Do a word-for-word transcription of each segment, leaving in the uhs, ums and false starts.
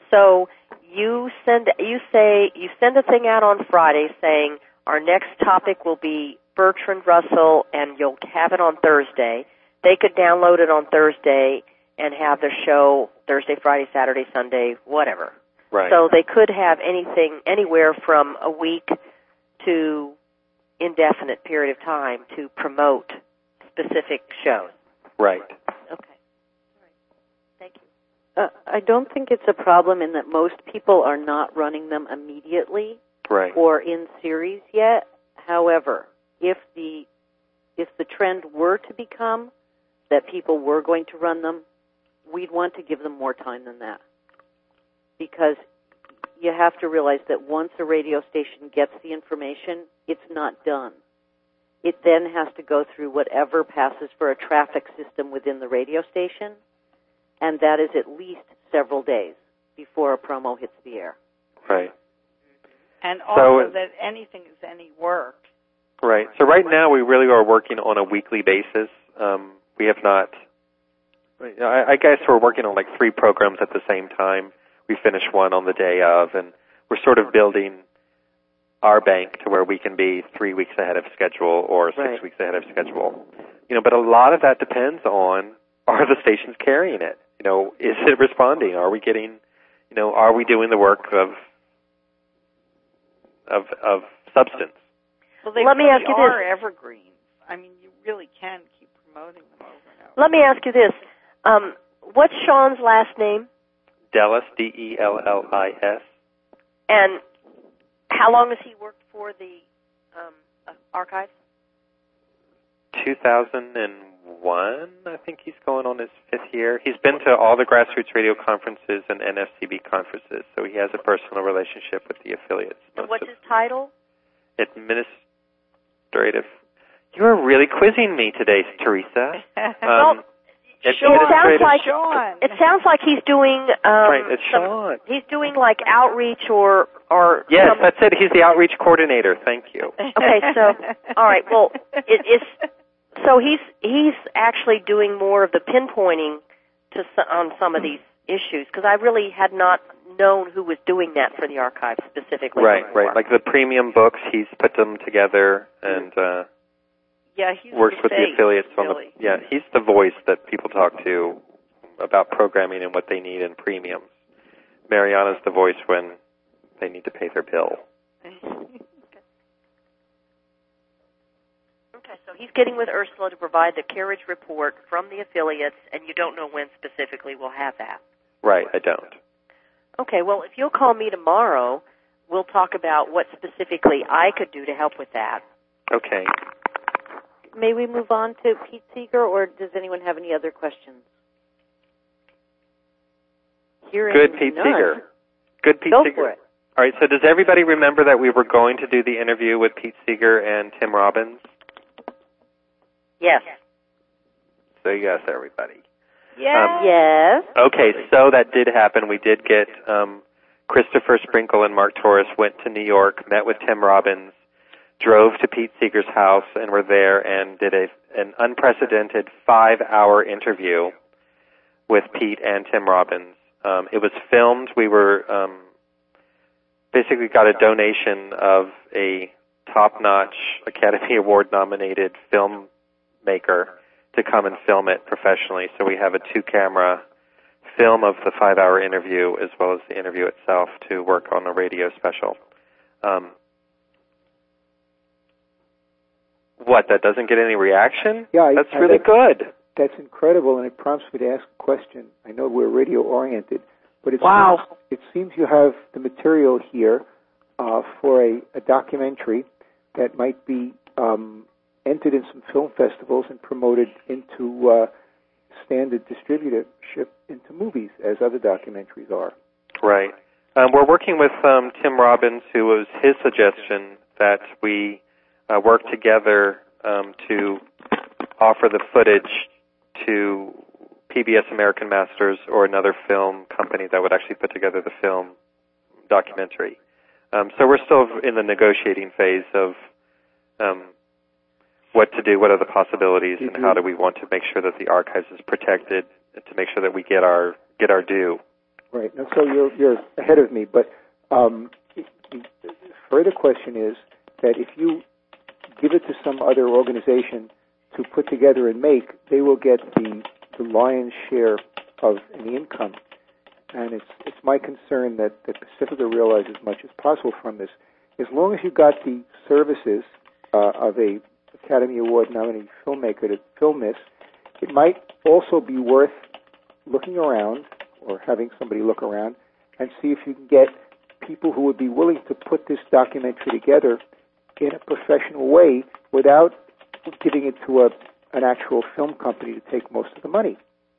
So you send you say you send a thing out on Friday saying our next topic will be Bertrand Russell, and you'll have it on Thursday. They could download it on Thursday and have their show Thursday, Friday, Saturday, Sunday, whatever. Right. So they could have anything anywhere from a week to indefinite period of time to promote specific shows. Right. Okay. All right. Thank you. Uh, I don't think it's a problem in that most people are not running them immediately right. or in series yet. However, if the if the trend were to become that people were going to run them, we'd want to give them more time than that. Because you have to realize that once a radio station gets the information, it's not done. It then has to go through whatever passes for a traffic system within the radio station, and that is at least several days before a promo hits the air. Right. And also so, that anything is any work. Right. So right now we really are working on a weekly basis. Um, we have not, I, I guess we're working on like three programs at the same time. We finish one on the day of, and we're sort of building our bank to where we can be three weeks ahead of schedule or six right. weeks ahead of schedule. You know, but a lot of that depends on, are the stations carrying it? You know, is it responding? Are we getting, you know, are we doing the work of of of substance? Well, they Let me really ask you are this. evergreens. I mean, you really can keep promoting them over and over. Let me ask you this. Um, what's Sean's last name? Dellis, D E L L I S. And how long has he worked for the um, uh, archives? two thousand one, I think he's going on his fifth year. He's been to all the grassroots radio conferences and N F C B conferences, so he has a personal relationship with the affiliates. And what's his title? Administrative. You're really quizzing me today, Teresa. Well, it, Sean, it sounds like Sean. it sounds like he's doing um, right, it's some, Sean. he's doing like outreach or or Yes, some, that's it. He's the outreach coordinator. Thank you. Okay, so all right. Well, it, it's so he's he's actually doing more of the pinpointing to on some of these issues because I really had not known who was doing that for the archives specifically. Right, before. right. Like the premium books, he's put them together and uh, yeah, he's works the with face, the affiliates on really. the. Yeah, he's the voice that people talk to about programming and what they need in premiums. Mariana's the voice when they need to pay their bill. Okay, so he's getting with Ursula to provide the carriage report from the affiliates, and you don't know when specifically we'll have that. Right, I don't. Okay, well, if you'll call me tomorrow, we'll talk about what specifically I could do to help with that. Okay. May we move on to Pete Seeger, or does anyone have any other questions? Hearing Good Pete none. Seeger. Good Pete Go Seeger. for it. All right, so does everybody remember that we were going to do the interview with Pete Seeger and Tim Robbins? Yes. So yes, everybody. Yeah. Um, Yes. Okay, so that did happen. We did get um, Christopher Sprinkle and Mark Torres went to New York, met with Tim Robbins, drove to Pete Seeger's house, and were there and did a, an unprecedented five-hour interview with Pete and Tim Robbins. Um, it was filmed. We were um, basically got a donation of a top-notch Academy Award-nominated filmmaker to come and film it professionally. So we have a two-camera film of the five-hour interview as well as the interview itself to work on a radio special. Um, what, that doesn't get any reaction? Yeah, I, That's I, really that, good. That's incredible, and it prompts me to ask a question. I know we're radio-oriented, but it, Wow. seems, it seems you have the material here uh, for a, a documentary that might be um, entered in some film festivals and promoted into uh, standard distributorship into movies, as other documentaries are. Right. Um, we're working with um, Tim Robbins, who was his suggestion that we uh, work together um, to offer the footage to P B S American Masters or another film company that would actually put together the film documentary. Um, so we're still in the negotiating phase of um, what to do, what are the possibilities, and how do we want to make sure that the archives is protected, and to make sure that we get our get our due. Right. And so you're you're ahead of me, but um, the further question is that if you give it to some other organization to put together and make, they will get the the lion's share of the income. And it's it's my concern that, that Pacifica realize as much as possible from this. As long as you got the services uh, of a Academy Award nominated filmmaker to film this, it might also be worth looking around or having somebody look around and see if you can get people who would be willing to put this documentary together in a professional way without giving it to a an actual film company to take most of the money.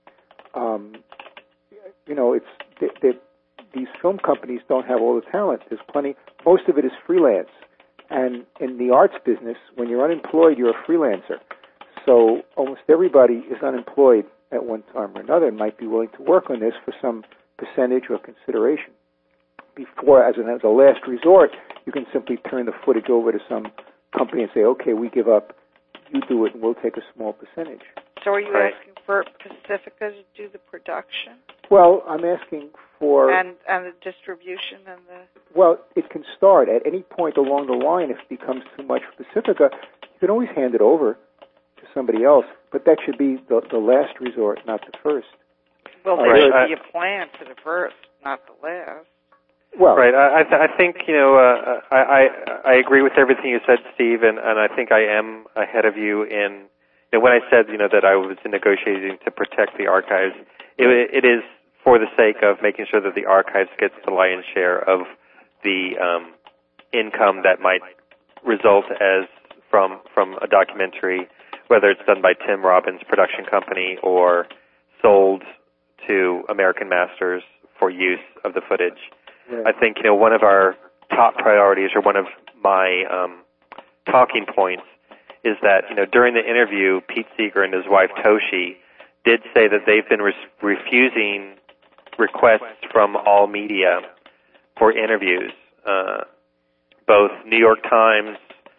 Um, you know, it's they, they, these film companies don't have all the talent. There's plenty. Most of it is freelance, and in the arts business, when you're unemployed, you're a freelancer. So almost everybody is unemployed at one time or another and might be willing to work on this for some percentage or consideration. Before, as, an, as a last resort, you can simply turn the footage over to some company and say, okay, we give up, you do it, and we'll take a small percentage. So are you Right. asking for Pacifica to do the production? Well, I'm asking for... And, and the distribution and the... Well, it can start. At any point along the line, if it becomes too much for Pacifica, you can always hand it over to somebody else, but that should be the, the last resort, not the first. Well, Uh, there right. should be a plan for the first, not the last. Well, Right. I, I, th- I think, you know, uh, I, I I agree with everything you said, Steve, and, and I think I am ahead of you in, you know, when I said, you know, that I was negotiating to protect the archives, it, it is for the sake of making sure that the archives gets the lion's share of the um, income that might result as from from a documentary, whether it's done by Tim Robbins' production company or sold to American Masters for use of the footage. right. I think, you know, one of our top priorities, or one of my um, talking points, is that, you know, during the interview, Pete Seeger and his wife Toshi did say that they've been re- refusing requests from all media for interviews. Uh, both New York Times,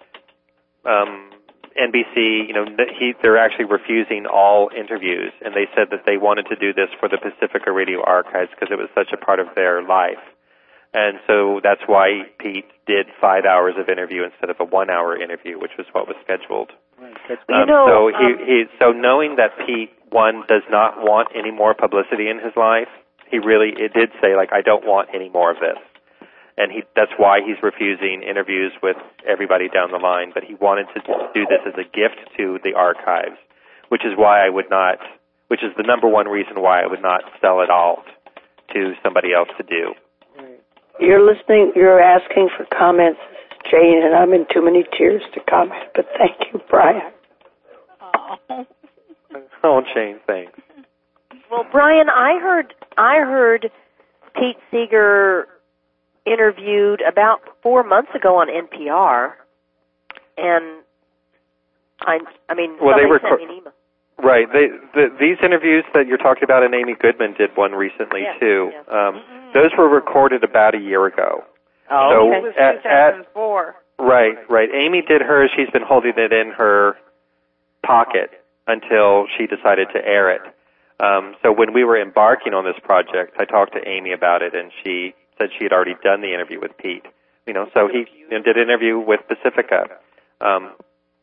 um, N B C, you know, he, they're actually refusing all interviews, and they said that they wanted to do this for the Pacifica Radio Archives because it was such a part of their life. And so that's why Pete did five hours of interview instead of a one-hour interview, which was what was scheduled. Right. That's You Um, know, so he, um, he, so knowing that Pete, one, does not want any more publicity in his life, he really, it did say, like, I don't want any more of this. And he, that's why he's refusing interviews with everybody down the line, but he wanted to do this as a gift to the archives, which is why I would not, which is the number one reason why I would not sell it all to somebody else to do. right. You're listening, you're asking for comments, Jane, and I'm in too many tears to comment, but thank you, Brian. Oh. Oh, Shane, thanks. well, Brian, I heard I heard Pete Seeger interviewed about four months ago on N P R, and I, I mean, Well, they somebody were sent co- me an email. Right. They, the, these interviews that you're talking about, and Amy Goodman did one recently, Yeah, too. yeah. Um, Mm-hmm. those were recorded about a year ago. Oh, So It was at- two thousand four. Right, right. Amy did hers. She's been holding it in her pocket until she decided to air it. Um, so when we were embarking on this project, I talked to Amy about it, and she said she had already done the interview with Pete. You know, so he you know, did an interview with Pacifica. Um,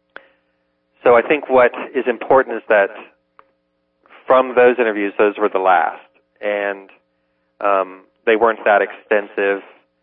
so I think what is important is that from those interviews, those were the last, and um, they weren't that extensive.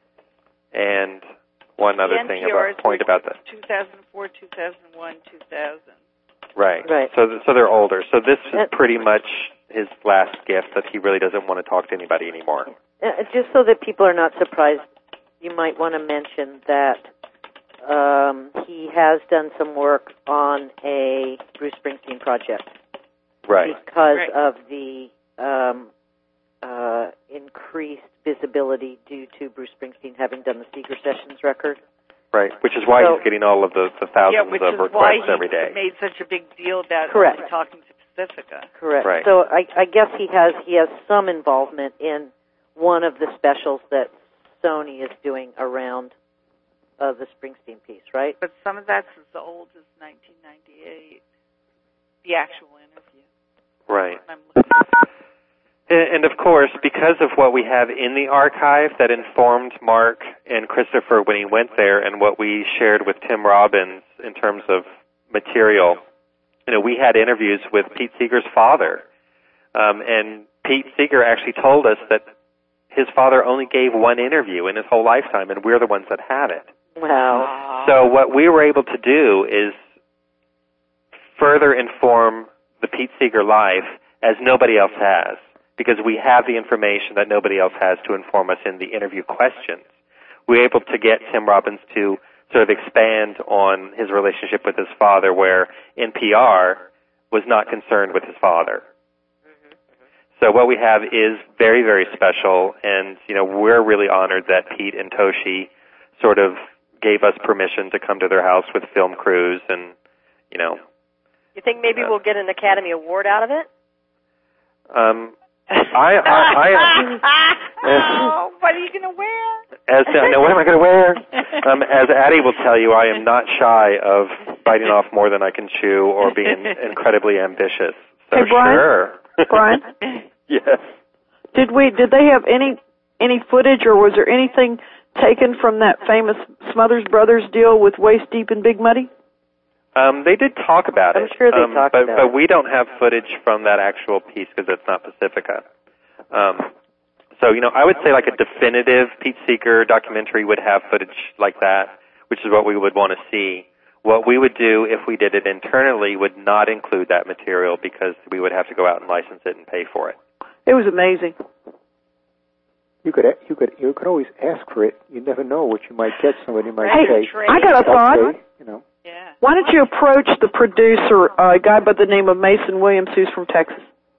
And one other The thing N P Rs about point were about that. two thousand four, two thousand one, two thousand. Right. Right. So, th- so they're older. So this is Uh, pretty much his last gift, that he really doesn't want to talk to anybody anymore. Uh, just so that people are not surprised, you might want to mention that um, he has done some work on a Bruce Springsteen project Right. because Right. of the um, uh, increased visibility due to Bruce Springsteen having done the Seeger Sessions record. Right. Which is why So- he's getting all of the, the Yeah, thousands which of is why requests he every day. made such a big deal about Correct. only talking to Pacifica. Correct. Right. So I, I guess he has he has some involvement in one of the specials that Sony is doing around uh, the Springsteen piece, right? But some of that's as old as nineteen ninety-eight, the actual interview. Right. I'm looking at And, and of course, because of what we have in the archive that informed Mark and Christopher when he went there and what we shared with Tim Robbins in terms of material, you know, we had interviews with Pete Seeger's father. Um, and Pete Seeger actually told us that his father only gave one interview in his whole lifetime, and we're the ones that have it. Wow. So what we were able to do is further inform the Pete Seeger life as nobody else has, because we have the information that nobody else has to inform us in the interview questions. We were able to get Tim Robbins to sort of expand on his relationship with his father, where N P R was not concerned with his father. So what we have is very, very special, and, you know, we're really honored that Pete and Toshi sort of gave us permission to come to their house with film crews and, you know. You think maybe uh, we'll get an Academy Award out of it? Um, I, I, I, oh, what are you going to wear? As uh, no, what am I going to wear? Um, as Addie will tell you, I am not shy of biting off more than I can chew or being incredibly ambitious. So hey, Brian? sure. Brian? Yes. Did we? Did they have any any footage, or was there anything taken from that famous Smothers Brothers deal with Waist Deep and Big Muddy? Um, they did talk about I'm it. I'm sure they um, talked but, about but it. But we don't have footage from that actual piece because it's not Pacifica. Um, so, you know, I would say like a definitive Pete Seeger documentary would have footage like that, which is what we would want to see. What we would do if we did it internally would not include that material because we would have to go out and license it and pay for it. It was amazing. You could you could you could always ask for it. You never know what you might get. Somebody might hey, say, I got a thought. okay, you know. Yeah. Why don't you approach the producer, uh, a guy by the name of Mason Williams, who's from Texas?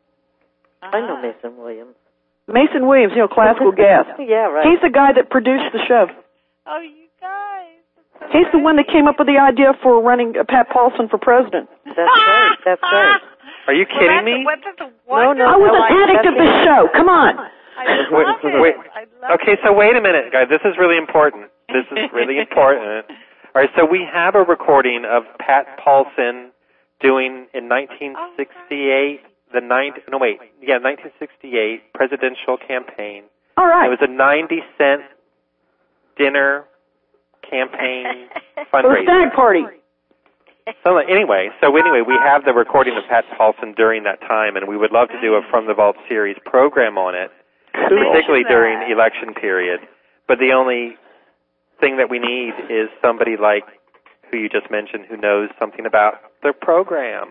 I know Mason Williams. Mason Williams, you know, classical gas. Yeah, right. He's the guy that produced the show. Oh, you guys. So He's the one that came up with the idea for running uh, Pat Paulson for president. That's right. That's right. Are you well, kidding me? What, that's a No, no, I was no, an I- addict of this show. Come on. I Wait, love it. wait. I love Okay, so wait a minute, guys. This is really important. This is really important. All right, so we have a recording of Pat Paulson doing in nineteen sixty-eight, the ninth, no wait, yeah, nineteen sixty-eight presidential campaign. All right. It was a ninety cent dinner campaign For the fundraiser. stag party. So like, anyway, so anyway, we have the recording of Pat Paulson during that time, and we would love to do a From the Vault series program on it, particularly during the election period. But the only thing that we need is somebody like who you just mentioned who knows something about the program.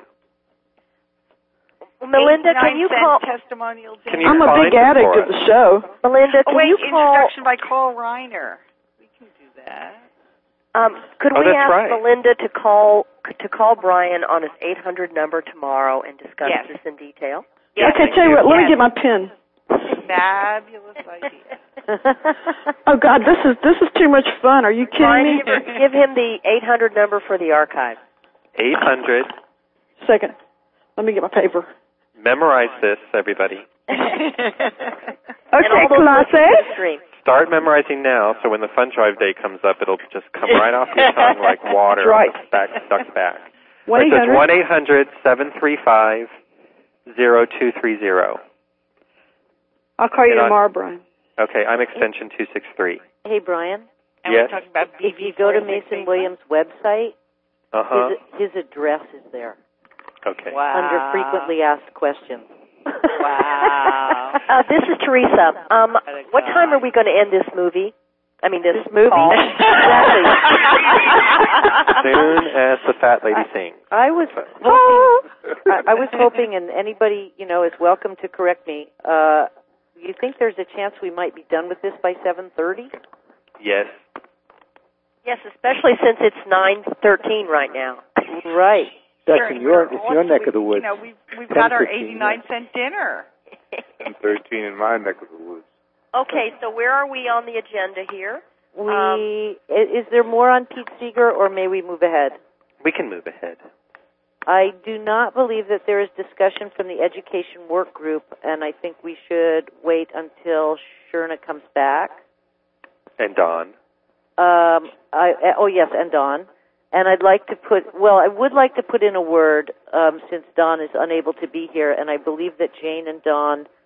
Melinda, can you call? Testimonial Can you I'm a find big it addict for of the us? show. Melinda, Oh, can wait, you call? introduction by Carl Reiner. We can do that. Um, could Oh, we that's ask right. Melinda to call to call Brian on his eight hundred number tomorrow and discuss Yes. this in detail? Yes. Okay, tell you what, let me Yes. get my pen. Fabulous idea. Oh, God, this is this is too much fun. Are you kidding Brian, me? give, her- give him the eight hundred number for the archive. eight hundred. Second. Let me get my paper. Memorize this, everybody. And Okay, all those class listening to A. the stream. Start memorizing now, so when the Fun Drive Day comes up, it'll just come right off your tongue like water. Right. Back, stuck back. one eight It says hundred one eight hundred seven three five zero two three zero. I'll call you And I- tomorrow, Brian. Okay, I'm extension two six three. Hey, Brian. And Yes. we're talking about If you go to Mason Williams' website, Uh-huh. his, his address is there Okay. Wow. under frequently asked questions. Wow. Uh, this is Teresa. Um, what time are we going to end this movie? I mean, this, movie. Call. Exactly. Soon as the fat lady sings. I was hoping, I, I was hoping, and anybody you know is welcome to correct me. Uh, you think there's a chance we might be done with this by seven thirty? Yes. Yes, especially since it's nine thirteen right now. Right. That's Sure, in your we're it's your also- neck of the woods. You know, we've we've ten got our fifteen, eighty-nine cent dinner. I'm thirteen in my neck of the woods. Okay, so where are we on the agenda here? We Um, i- is there more on Pete Seeger, or may we move ahead? We can move ahead. I do not believe that there is discussion from the education work group, and I think we should wait until Sherna comes back. And Dawn. Um, I, oh, yes, and Dawn. And I'd like to put, well, I would like to put in a word, um, since Dawn is unable to be here, and I believe that Jane and Dawn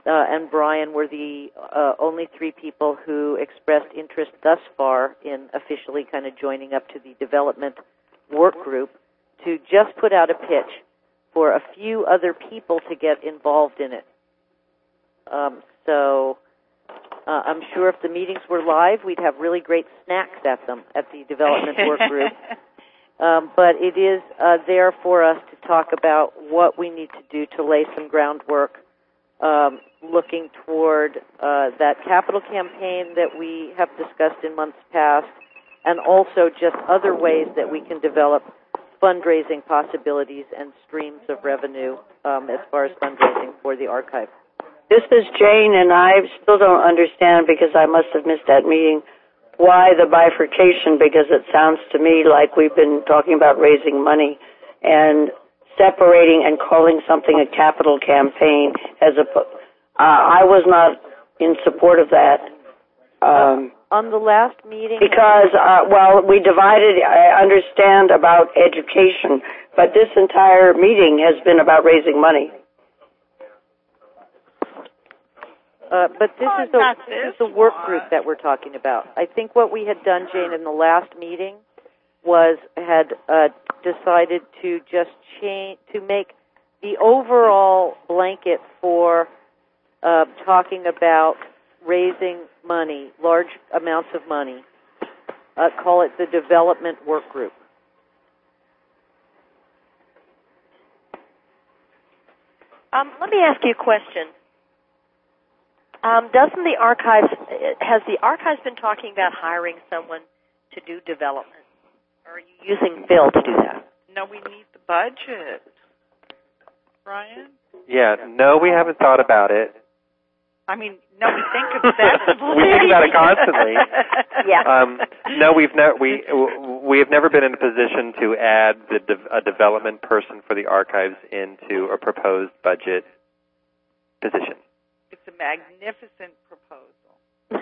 uh, and Brian were the uh, only three people who expressed interest thus far in officially kind of joining up to the development work group to just put out a pitch for a few other people to get involved in it. Um, so uh, I'm sure if the meetings were live, we'd have really great snacks at them at the development work group. Um, but it is uh, there for us to talk about what we need to do to lay some groundwork, um, looking toward uh, that capital campaign that we have discussed in months past, and also just other ways that we can develop fundraising possibilities and streams of revenue um, as far as fundraising for the archive. This is Jane, and I still don't understand, because I must have missed that meeting, why the bifurcation, because it sounds to me like we've been talking about raising money and separating and calling something a capital campaign as a, uh, I was not in support of that. Um, uh, on the last meeting? Because, uh, well, we divided, I understand about education, but this entire meeting has been about raising money. Uh, but this oh, is the this is the work group that we're talking about. I think what we had done, Jane, in the last meeting was had uh, decided to just change to make the overall blanket for uh, talking about raising money, large amounts of money. Uh, call it the development work group. Um, let me ask you a question. Um, doesn't the archives, has the archives been talking about hiring someone to do development? Or are you using Phil to do that? No, we need the budget. Brian? Yeah, no, we haven't thought about it. I mean, no, we think obsessively. We think about it constantly. Yeah. Um, no, we've never we we have never been in a position to add the de- a development person for the archives into a proposed budget position. It's a magnificent proposal.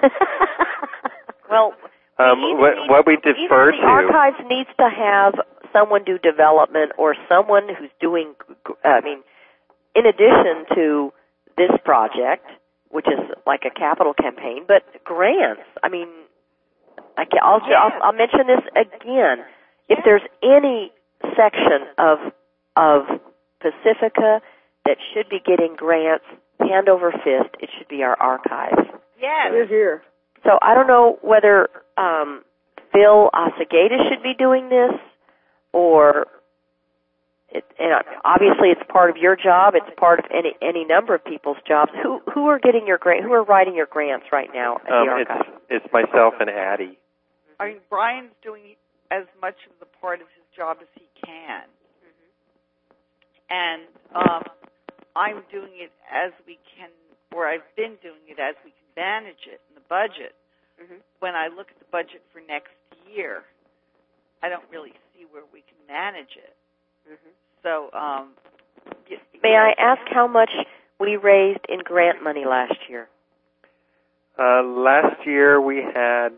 Well, um, we what, need, what we defer the to archives needs to have someone do development, or someone who's doing. I mean, in addition to this project, which is like a capital campaign, but grants. I mean, I can, I'll, yes. I'll I'll mention this again. If Yes. there's any section of of Pacifica that should be getting grants, hand over fist, it should be our archives. Yes. You're here. So I don't know whether um, Phil Asagaitis should be doing this, or it, and obviously it's part of your job. It's part of any any number of people's jobs. Who who are getting your grant? Who are writing your grants right now at um, the archive? it's it's myself and Addie. I mean, Brian's doing as much of the part of his job as he can. Mm-hmm. And um, I'm doing it as we can, or I've been doing it as we can manage it in the budget. Mm-hmm. When I look at the budget for next year, I don't really see where we can manage it. Mm-hmm. So, um, you, May I ask how much we raised in grant money last year? Uh, last year we had.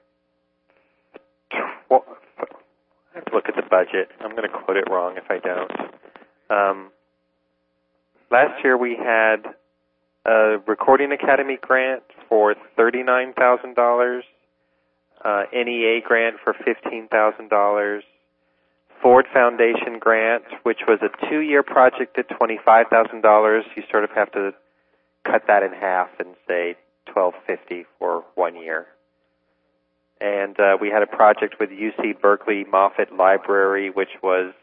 Tw- I have to look at the budget. I'm going to quote it wrong if I don't. Um, last year we had a Recording Academy grant for thirty-nine thousand dollars, uh, N E A grant for fifteen thousand dollars, Ford Foundation grant, which was a two-year project at twenty-five thousand dollars. You sort of have to cut that in half and say twelve fifty for one year. And uh, we had a project with U C Berkeley Moffitt Library, which was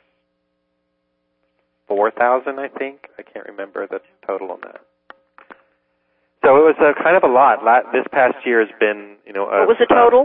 four thousand, I think. I can't remember the total on that. So it was a kind of a lot. This past year has been, you know. A, What was the total?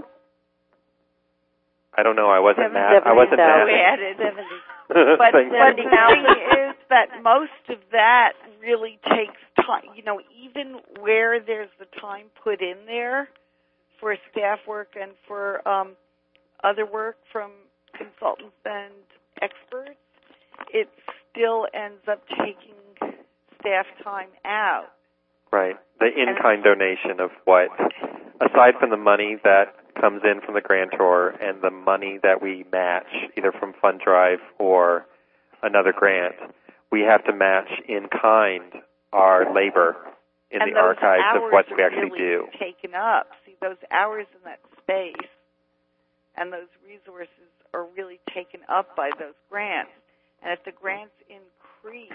I don't know. I wasn't Seven, math. I wasn't math. we added seventy. But Thank the, you. the thing is that most of that really takes time. You know, even where there's the time put in there for staff work and for um, other work from consultants and experts, it still ends up taking staff time out. Right. The in-kind donation of what, aside from the money that comes in from the grantor and the money that we match, either from Fund Drive or another grant, we have to match in kind our labor in and the those archives of hours what are we actually really do. taken up. See, those hours in that space and those resources are really taken up by those grants. And if the grants increase,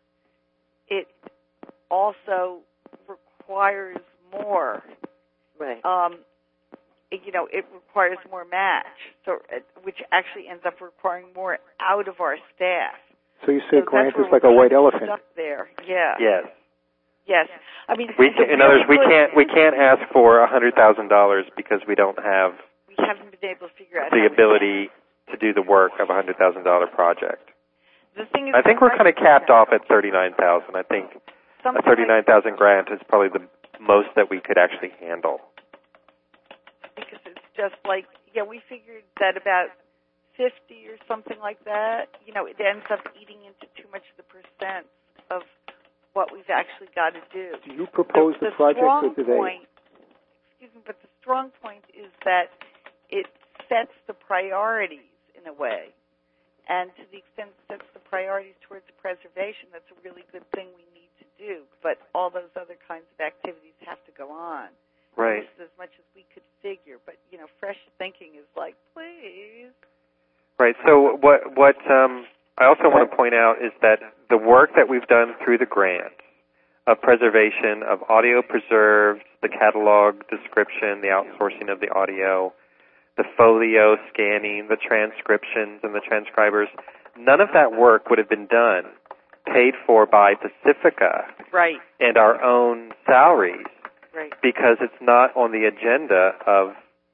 it also requires more. Right. Um, it, you know, it requires more match, so uh, which actually ends up requiring more out of our staff. So you say So grant that's is where like a we're white kind of elephant. stuck there. Yeah. Yes. Yes. I mean, We, the in really others, we good- can't we can't ask for a hundred thousand dollars because we don't have We haven't been able to figure out the how we ability to do the work of a hundred thousand dollar project. can. The thing is, I think we're kind of capped off at thirty nine thousand. I think a something thirty nine like, thousand grant is probably the most that we could actually handle. because it's just like, yeah, we figured that about fifty or something like that. You know, it ends up eating into too much of the percent of what we've actually got to do. Do you propose the, the, project strong or do they? point, excuse me, but the strong point is that it sets the priorities in a way. And to the extent it sets the priorities towards preservation, that's a really good thing we need to do. But all those other kinds of activities have to go on. Right. This is as much as we could figure. But, you know, fresh thinking is like, please. Right. So what what um, I also want to point out is that the work that we've done through the grant of preservation of audio preserved, the catalog description, the outsourcing of the audio, the folio scanning, the transcriptions and the transcribers, none of that work would have been done paid for by Pacifica Right. and our own salaries Right. because it's not on the agenda of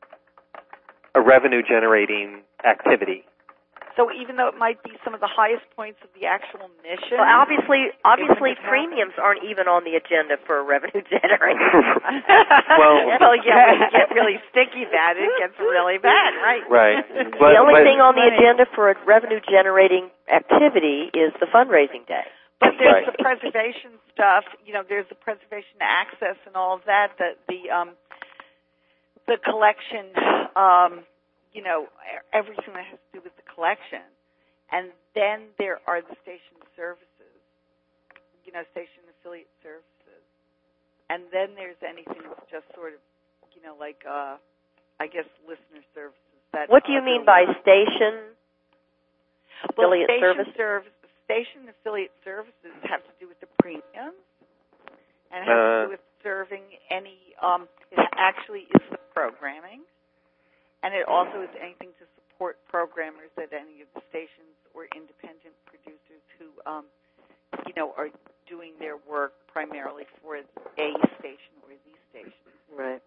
a revenue-generating activity. So even though it might be some of the highest points of the actual mission, Well, obviously, obviously, happen. premiums aren't even on the agenda for a revenue generator. Well, well, yeah, when you get really sticky bad, it gets really bad, right? Right. the But- only but- thing on the agenda for a revenue generating activity is the fundraising day. But there's Right. the preservation stuff. You know, there's the preservation access and all of that. The the um, the collection. Um, you know, everything that has to do with the collection, and then there are the station services. You know, station affiliate services, and then there's anything that's just sort of, you know, like uh, I guess listener services. That What do you mean by station well, affiliate station service? service? Station affiliate services have to do with the premiums, and have Uh, to do with serving any. Um, it actually is the programming, and it also is anything to support programmers at any of the stations or independent producers who, um, you know, are doing their work primarily for a station or the station. Right.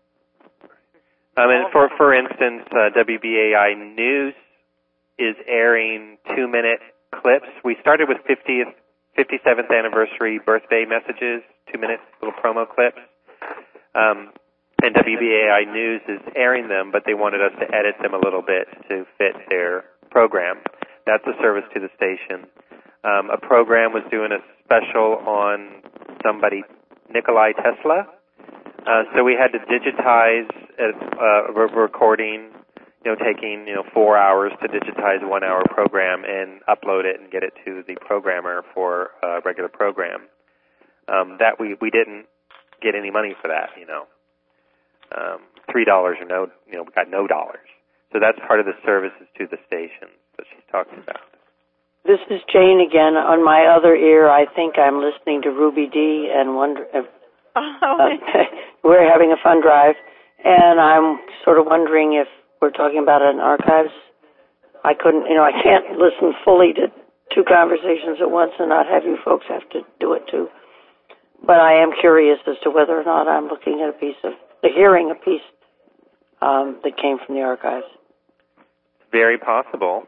I mean, for for instance, uh, W B A I News is airing two-minute clips. We started with fiftieth, fifty-seventh anniversary birthday messages, two-minute little promo clips. Um, and W B A I News is airing them, but they wanted us to edit them a little bit to fit their program. That's a service to the station. Um, a program was doing a special on somebody, Nikolai Tesla. Uh, so we had to digitize a uh, re- recording, you know, taking, you know, four hours to digitize a one-hour program and upload it and get it to the programmer for a regular program. Um, that we, we didn't get any money for that, you know. Um, three dollars or no, you know, we got no dollars. So that's part of the services to the station that she's talking about. This is Jane again. On my other ear, I think I'm listening to Ruby D and wonder if uh, we're having a fund drive, and I'm sort of wondering if we're talking about an archives. I couldn't, you know, I can't listen fully to two conversations at once and not have you folks have to do it too. But I am curious as to whether or not I'm looking at a piece of, hearing a piece um, that came from the archives. Very possible.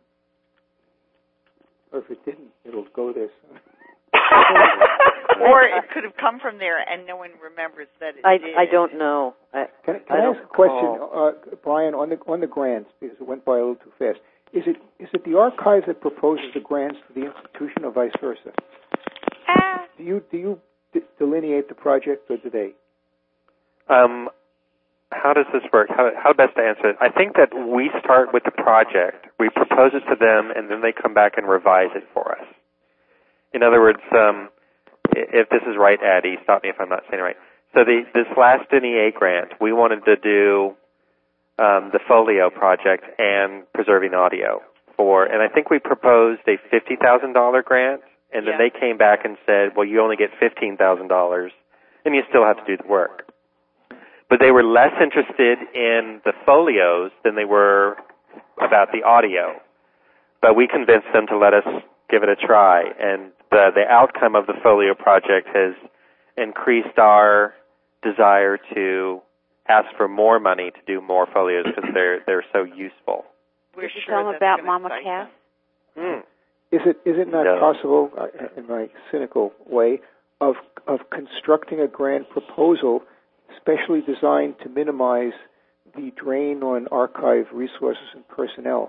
Or if it didn't, it'll go there soon. Or it could have come from there and no one remembers that it I, did. I don't know. I, Can, can I I, don't ask a question, recall. uh, Brian, on the on the grants, because it went by a little too fast. Is it is it the archives that proposes the grants to the institution, or vice versa? Ah. Do you do you d- delineate the project, or do they? Um, how does this work? How, how best to answer it? I think that we start with the project, we propose it to them, and then they come back and revise it for us. In other words, um, if this is right, Addie, stop me if I'm not saying it right. So the, this last N E A grant, we wanted to do um, the Folio project and preserving audio for, and I think we proposed a fifty thousand dollars grant, and then Yeah. they came back and said, well, you only get fifteen thousand dollars, and you still have to do the work. But they were less interested in the folios than they were about the audio. But we convinced them to let us give it a try, and the, the outcome of the Folio project has increased our desire to ask for more money to do more folios because they're they're so useful. We're Did you sure tell them that's about gonna Mama excite Cass? Mm. Is it is it not No. possible, uh, in my cynical way, of of constructing a grant proposal specially designed to minimize the drain on archive resources and personnel?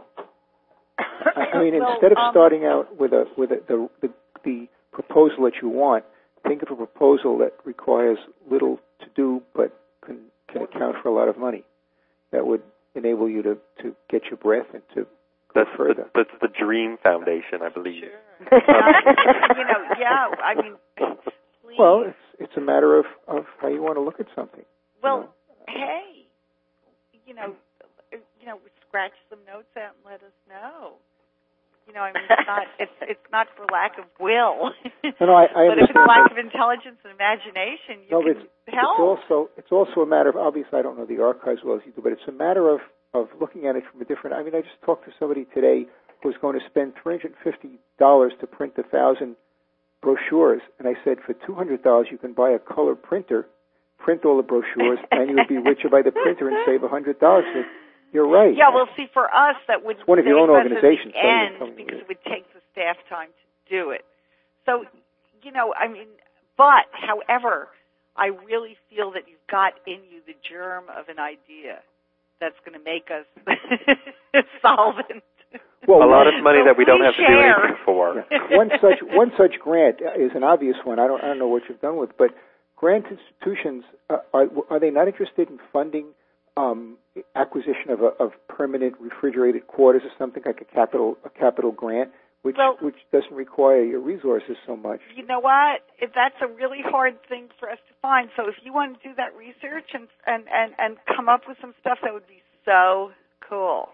I, I mean, Well, instead of um, starting out with a with a, the, the the proposal that you want, think of a proposal that requires little to do but can can account for a lot of money. That would enable you to, to get your breath and to go That's further. the, that's the Dream Foundation, I believe. Sure. you know, yeah, I mean, please. Well, it's it's a matter of, of how you want to look at something. Well, you know? hey, you know, you know, scratch some notes out and let us know. You know, I mean, it's not it's it's not for lack of will. No, no, I, I but if it's understand lack that. of intelligence and imagination, you No, but can it's, help. it's also it's also a matter of, obviously I don't know the archives well as you do, but it's a matter of, of looking at it from a different. I mean, I just talked to somebody today who was going to spend three hundred fifty dollars to print a thousand brochures, and I said for two hundred dollars you can buy a color printer, print all the brochures, and you'll be richer by the printer and save a hundred dollars. You're right. Yeah, well, see, for us, that would It's one of your save own us organizations, at so the you're end coming because with it would take the staff time to do it. So, you know, I mean, but, however, I really feel that you've got in you the germ of an idea that's going to make us solvent. Well, a lot of money so that we don't have to do share. anything for. Yeah. One such one such grant is an obvious one. I don't I don't know what you've done with, but grant institutions uh, are are they not interested in funding um, acquisition of a, of permanent refrigerated quarters or something like a capital a capital grant, which Well, which doesn't require your resources so much? You know what? If that's a really hard thing for us to find. So if you want to do that research and and and, and come up with some stuff, that would be so cool.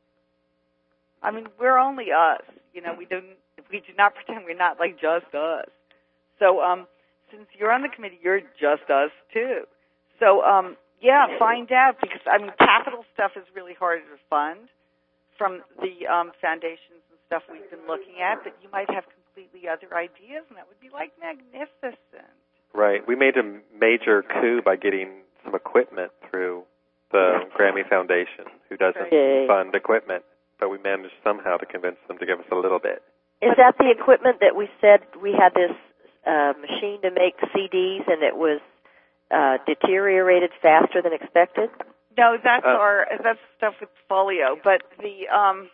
I mean, we're only us. You know, we don't. We do not pretend we're not like just us. So, um, since you're on the committee, you're just us too. So, um, yeah, find out because I mean, capital stuff is really hard to fund from the um, foundations and stuff we've been looking at. But you might have completely other ideas, and that would be like magnificent. Right. We made a major coup by getting some equipment through the Grammy Foundation, who doesn't Yay. fund equipment, but we managed somehow to convince them to give us a little bit. Is that the equipment that we said we had this uh, machine to make C Ds and it was uh, deteriorated faster than expected? No, that's Uh, our that's stuff with Folio. But the um,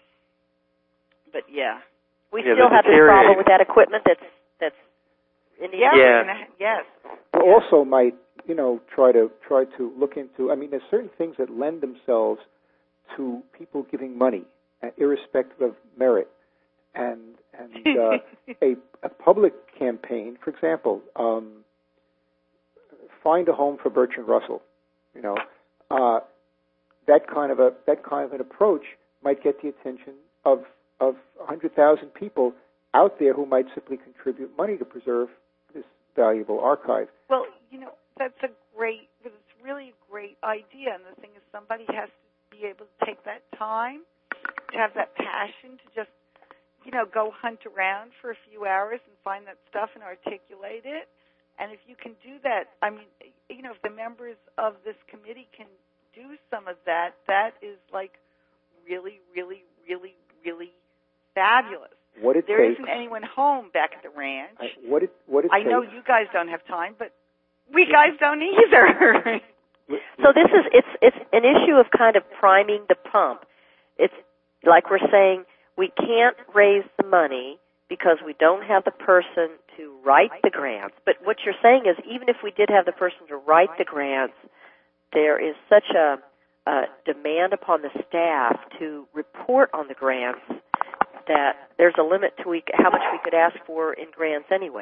but yeah, We Yeah, still the have this problem deteriorated- with that equipment that's that's in the yeah, Yeah. we're gonna, yes. We also might, you know, try to try to look into. I mean, there's certain things that lend themselves to people giving money, uh, irrespective of merit, and and uh, a, a public campaign, for example, um, find a home for Bertrand Russell. You know, uh, that kind of a that kind of an approach might get the attention of of one hundred thousand people out there who might simply contribute money to preserve this valuable archive. Well, you know, that's a great, it's really a great idea. And the thing is, somebody has to be able to take that time, to have that passion, to just, you know, go hunt around for a few hours and find that stuff and articulate it. And if you can do that, I mean, you know, if the members of this committee can do some of that, that is like really, really, really, really fabulous. What it There takes, isn't anyone home back at the ranch. I, what it what it I takes. know you guys don't have time, but we guys don't either. So this is it's it's an issue of kind of priming the pump. It's like we're saying we can't raise the money because we don't have the person to write the grants. But what you're saying is even if we did have the person to write the grants, there is such a, a demand upon the staff to report on the grants that there's a limit to we, how much we could ask for in grants anyway.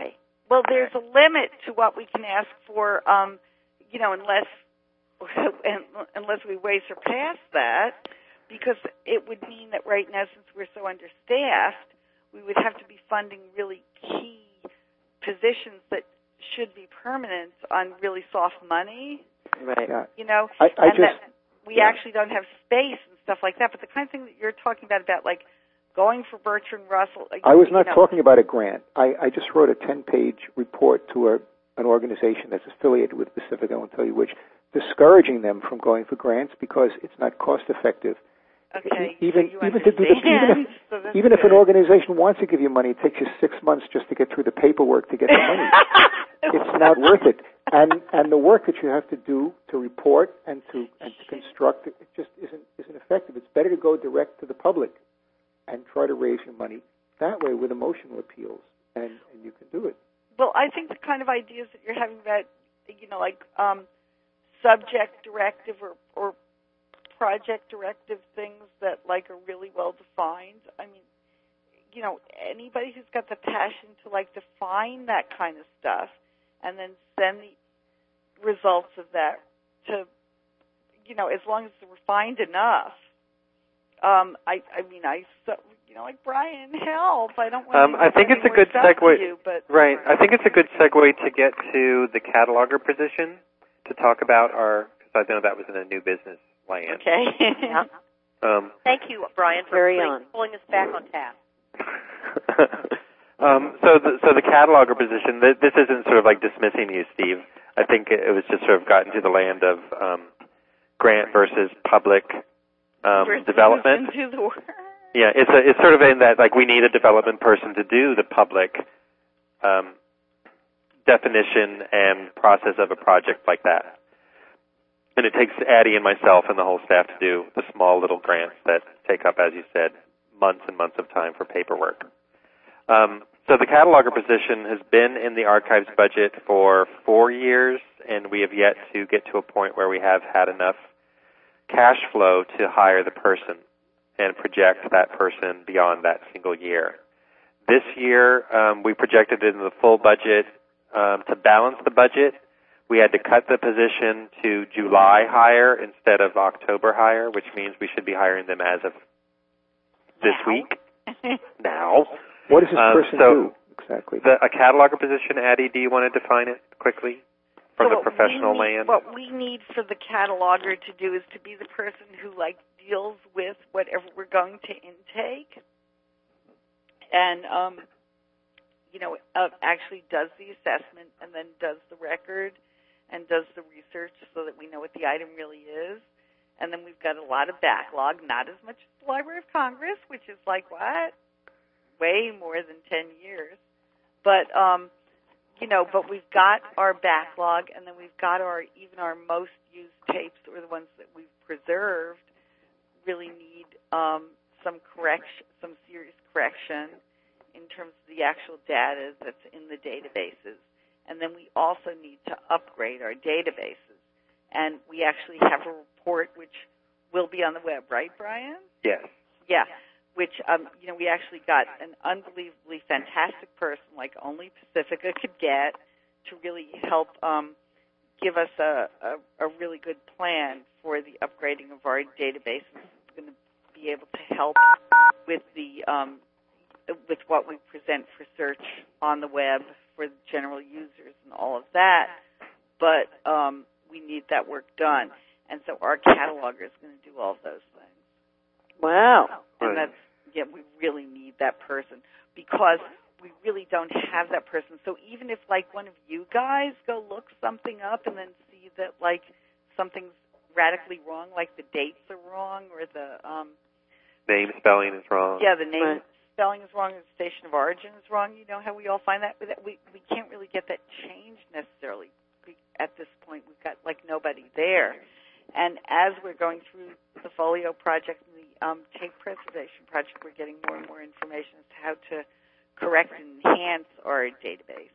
Well, there's a limit to what we can ask for, um, you know, unless unless we way surpass that, because it would mean that right now, since we're so understaffed, we would have to be funding really key positions that should be permanent on really soft money. Right. Yeah. You know, I, I and just, that we yeah. actually don't have space and stuff like that. But the kind of thing that you're talking about, about like going for Bertrand Russell. I was not you know, talking about a grant. I, I just wrote a ten-page report to a, an organization that's affiliated with Pacific, I won't tell you which, discouraging them from going for grants because it's not cost-effective. Okay. Even so even to do the, even if so even if an organization wants to give you money, it takes you six months just to get through the paperwork to get the money. It's not worth it. And and the work that you have to do to report and to and to construct it, it just isn't isn't effective. It's better to go direct to the public and try to raise your money that way with emotional appeals, and, and you can do it. Well, I think the kind of ideas that you're having about, you know, like um, subject directive or, or project directive things that like are really well defined. I mean, you know, anybody who's got the passion to like define that kind of stuff and then send the results of that to, you know, as long as it's refined enough. Um, I, I mean, I, so, you know, like Brian, help! I don't want. Um, I think it's a good segue. You, but, right. I think it's a good segue to get to the cataloger position to talk about our. Because I know that was in a new business land. Okay. Yeah. Um, Thank you, Brian, for Carry putting, on. pulling us back on task. um, so, the, so the cataloger position. Th- this isn't sort of like dismissing you, Steve. I think it, it was just sort of gotten to the land of um, grant versus public um, development. Into the word. Yeah, it's a, it's sort of in that like we need a development person to do the public um, definition and process of a project like that. And it takes Addie and myself and the whole staff to do the small little grants that take up, as you said, months and months of time for paperwork. Um, so the cataloger position has been in the archives budget for four years, and we have yet to get to a point where we have had enough cash flow to hire the person and project that person beyond that single year. This year, um, we projected it in the full budget. Um, to balance the budget, we had to cut the position to July hire instead of October hire, which means we should be hiring them as of this Now. week. Now. What does this Um, person so do exactly? The, a cataloger position, Addie, do you want to define it quickly from So the professional we need, land? What we need for the cataloger to do is to be the person who like deals with whatever we're going to intake, and um, you know, uh, actually does the assessment and then does the record and does the research so that we know what the item really is. And then we've got a lot of backlog, not as much as the Library of Congress, which is like what? Way more than ten years. But, um, you know, but we've got our backlog, and then we've got our, even our most used tapes, or the ones that we've preserved, really need um, some correction, some serious correction in terms of the actual data that's in the databases. And then we also need to upgrade our databases. And we actually have a report which will be on the web, right, Brian? Yes. Yeah, which, um, you know, we actually got an unbelievably fantastic person like only Pacifica could get to really help um, give us a, a, a really good plan for the upgrading of our databases. It's going to be able to help with the um, with what we present for search on the web for the general users and all of that. But um, we need that work done. And so our cataloger is going to do all of those things. Wow. And that's, yeah, we really need that person because we really don't have that person. So even if, like, one of you guys go look something up and then see that, like, something's radically wrong, like the dates are wrong or the... Um, name spelling is wrong. Yeah, the name Right. spelling is wrong and the station of origin is wrong. You know how we all find that? We, we can't really get that changed necessarily. We, at this point, we've got, like, nobody there. And as we're going through the Folio project and the um, tape preservation project, we're getting more and more information as to how to correct and enhance our database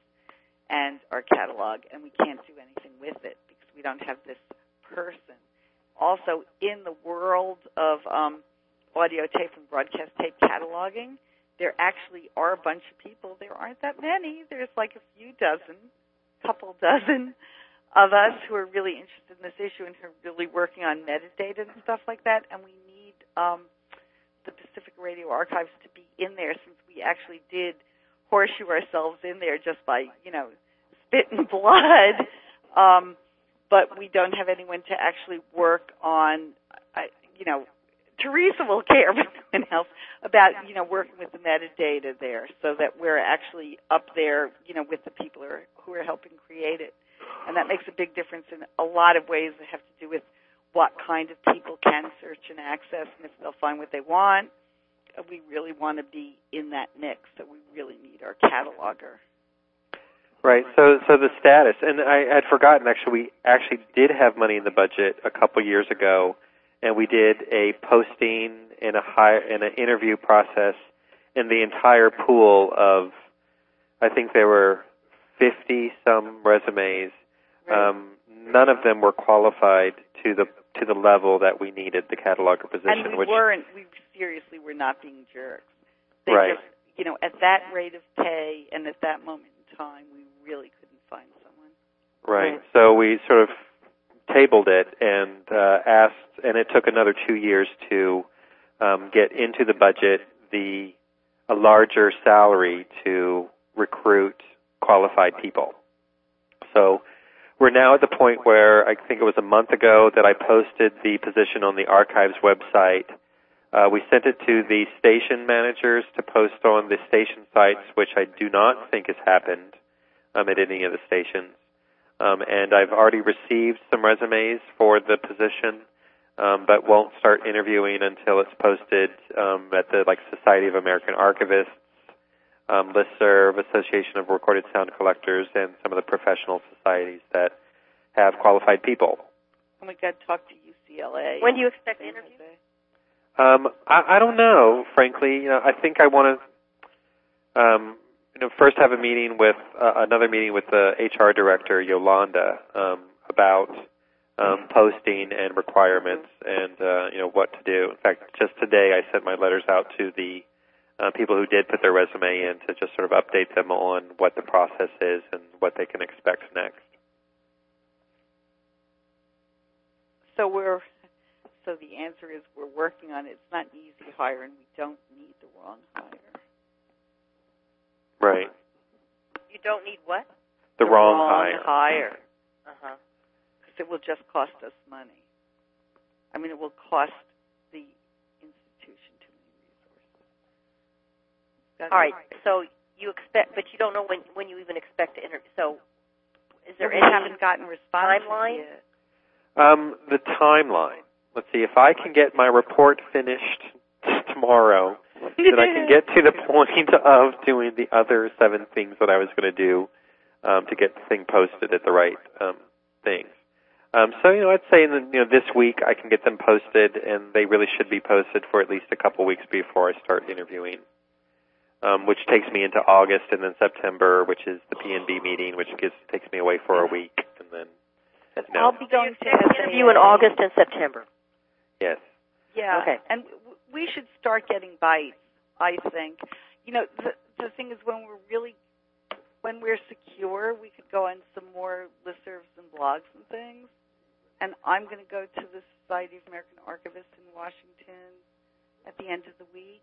and our catalog, and we can't do anything with it because we don't have this person. Also, in the world of um, audio tape and broadcast tape cataloging, there actually are a bunch of people. There aren't that many. There's like a few dozen, couple dozen of us who are really interested in this issue and who are really working on metadata and stuff like that. And we need um, the Pacific Radio Archives to be in there, since we actually did horseshoe ourselves in there just by, you know, spit and blood. Um, but we don't have anyone to actually work on, uh, you know, Teresa will care, but no one else, about, you know, working with the metadata there, so that we're actually up there, you know, with the people who are, who are helping create it. And that makes a big difference in a lot of ways that have to do with what kind of people can search and access, and if they'll find what they want. We really want to be in that mix, so we really need our cataloger. Right. So, so the status, and I had forgotten. Actually, we actually did have money in the budget a couple years ago, and we did a posting and a hire and an interview process in the entire pool of, I think there were fifty some resumes. Right. Um, none of them were qualified to the to the level that we needed the cataloger position. And we which, weren't. We seriously were not being jerks. They right. Just, you know, at that rate of pay and at that moment in time, we really couldn't find someone. Right. right. So we sort of tabled it and uh, asked, and it took another two years to um, get into the budget the a larger salary to recruit qualified people. So we're now at the point where I think it was a month ago that I posted the position on the archives website. Uh, we sent it to the station managers to post on the station sites, which I do not think has happened um, at any of the stations. Um, and I've already received some resumes for the position, um, but won't start interviewing until it's posted um, at the like Society of American Archivists, um, Listserv, Association of Recorded Sound Collectors, and some of the professional societies that have qualified people. Oh my God, talk to U C L A. When do you expect the interview? Um, I, I don't know, frankly. You know, I think I want to, um, you know, first have a meeting with uh, another meeting with the H R director, Yolanda, um, about um, posting and requirements and uh, you know what to do. In fact, just today I sent my letters out to the uh, people who did put their resume in to just sort of update them on what the process is and what they can expect next. So we're. So the answer is we're working on it. It's not an easy hire, and we don't need the wrong hire. Right. You don't need what? The, the wrong, wrong hire. hire. Uh-huh. Because it will just cost us money. I mean, it will cost the institution too many resources. That's All right. So you expect, but you don't know when when you even expect to interview. So is there we any haven't gotten responses timeline? yet. Um, the timeline. Let's see, if I can get my report finished tomorrow, then I can get to the point of doing the other seven things that I was going to do um, to get the thing posted at the right um, things. Um, so, you know, I'd say in the, you know, this week I can get them posted, and they really should be posted for at least a couple weeks before I start interviewing, um, which takes me into August and then September, which is the P N B meeting, which gives, takes me away for a week, and then, you know. I'll be going to interview in August and September. Yes. Yeah. Okay. And w- we should start getting bites, I think. You know, the, the thing is when we're really, when we're secure, we could go on some more listservs and blogs and things. And I'm going to go to the Society of American Archivists in Washington at the end of the week.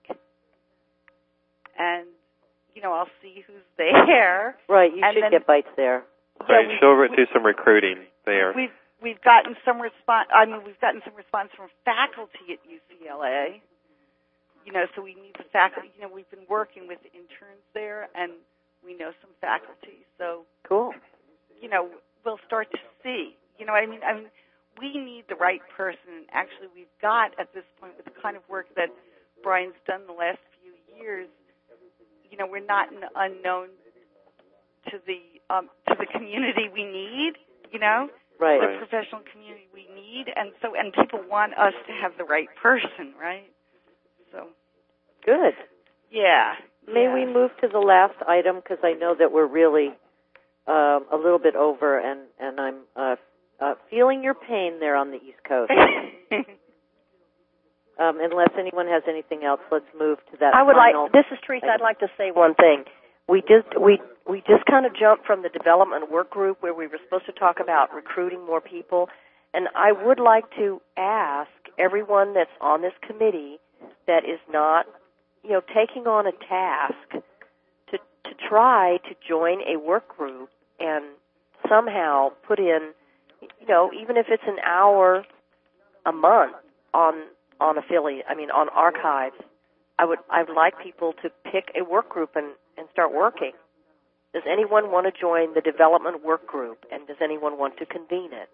And, you know, I'll see who's there. Right, you and should then, get bites there. Right, yeah, we, she'll we, do some recruiting there. We've we've gotten some response. I mean, we've gotten some response from faculty at U C L A. You know, so we need the faculty. You know, we've been working with interns there, and we know some faculty. So cool. You know, we'll start to see. You know, what I mean, I mean, we need the right person. And actually, we've got at this point with the kind of work that Brian's done the last few years. You know, we're not an unknown to the um, to the community we need. You know, right. the professional community we need, and so and people want us to have the right person, right? So good. Yeah. May yeah. we move to the last item because I know that we're really um, a little bit over, and and I'm uh, uh, feeling your pain there on the East Coast. um, unless anyone has anything else, let's move to that I would final like, this is Teresa, I'd like to say one thing. We just, we, we just kind of jumped from the development work group where we were supposed to talk about recruiting more people, and I would like to ask everyone that's on this committee that is not, you know, taking on a task to, to try to join a work group and somehow put in, you know, even if it's an hour a month on on affiliate, I mean on archives. I would I'd like people to pick a work group and, and start working. Does anyone want to join the development work group, and does anyone want to convene it?